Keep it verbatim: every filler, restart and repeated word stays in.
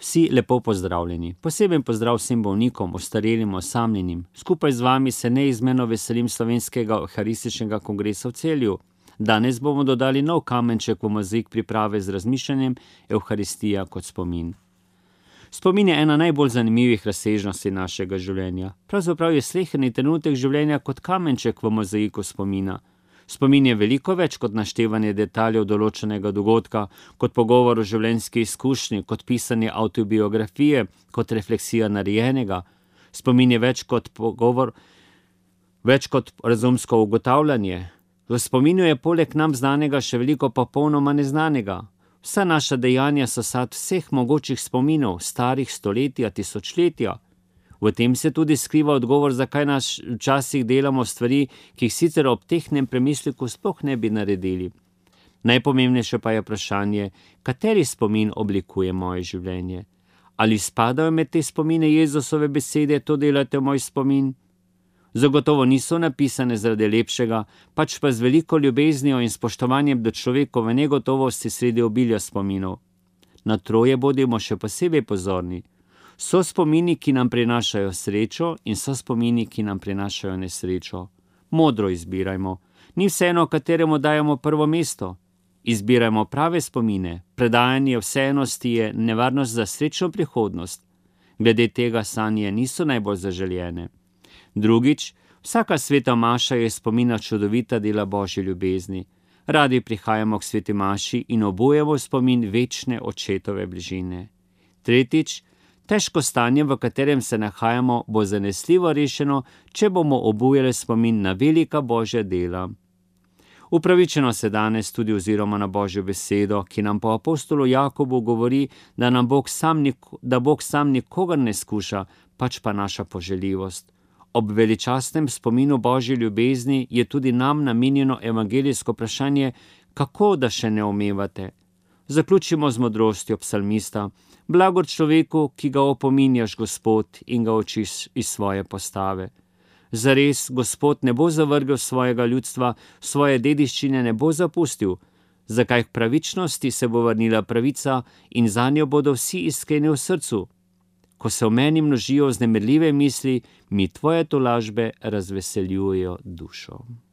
Vsi lepo pozdravljeni. Poseben pozdrav vsem bolnikom, ostarelim, osamljenim. Skupaj z vami se neizmerno veselim Slovenskega euharističnega kongresa v Celju. Danes bomo dodali nov kamenček v mozaik priprave z razmišljanjem Evharistija kot spomin. Spomin je ena najbolj zanimivih razsežnosti našega življenja. Pravzaprav je sleherni trenutek življenja kot kamenček v mozaiku spomina. Spomin je veliko več kot naštevanje detaljev določenega dogodka, kot pogovor o življenjski izkušnji, kot pisanje avtobiografije, kot refleksija narejenega. Spomin je več kot pogovor, več kot razumsko ugotavljanje. V spominu je poleg nam znanega še veliko popolnoma neznanega. Vsa naša dejanja so sad vseh mogočih spominov, starih stoletja, tisočletja. V tem se tudi skriva odgovor, zakaj nas včasih delamo stvari, ki jih sicer ob tehnem premisliku sploh ne bi naredili. Najpomembnejše pa je vprašanje, kateri spomin oblikuje moje življenje. Ali spadajo med te spomine Jezusove besede, to delate v moj spomin? Zagotovo niso napisane zaradi lepšega, pač pa z veliko ljubeznijo in spoštovanjem do človekove negotovosti sredi obilja spominov. Na troje bodimo še posebej pozorni. So spomini, ki nam prinašajo srečo, in so spomini, ki nam prinašajo nesrečo. Modro izbirajmo. Ni vseeno, kateremu dajemo prvo mesto. Izbirajmo prave spomine. Predajanje vseenosti je nevarnost za srečno prihodnost. Glede tega sanje niso najbolj zaželjene. Drugič, vsaka sveta maša je spomina čudovita dela Božje ljubezni. Radi prihajamo k sveti maši in obujemo spomin večne očetove bližine. Tretjič, težko stanje, v katerem se nahajamo, bo zanesljivo rešeno, če bomo obujali spomin na velika Božja dela. Upravičeno se danes tudi oziroma na Božjo besedo, ki nam po apostolu Jakobu govori, da nam Bog sam, da Bog sam nikogar ne skuša, pač pa naša poželjivost. Ob veličastnem spominu Božje ljubezni je tudi nam namenjeno evangelijsko vprašanje, kako da še ne omevate. Zaključimo z modrostjo psalmista. Blagor človeku, ki ga opominjaš, Gospod, in ga učiš iz svoje postave. Zares, Gospod ne bo zavrgel svojega ljudstva, svoje dediščine ne bo zapustil. Zakaj k pravičnosti se bo vrnila pravica in zanjo bodo vsi iskreni v srcu. Ko se v meni množijo vznemirljive misli, mi tvoje tolažbe razveseljujejo dušo.